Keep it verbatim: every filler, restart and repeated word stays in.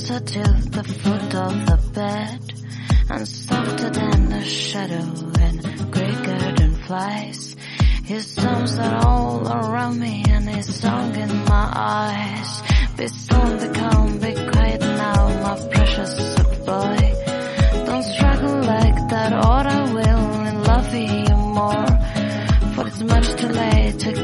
closer to the foot of the bed, and softer than a shadow and grey garden flies. His arms are all around me and his song in my eyes. Be still, be calm, be quiet now, my precious boy. Don't struggle like that or I will love you more, for it's much too late to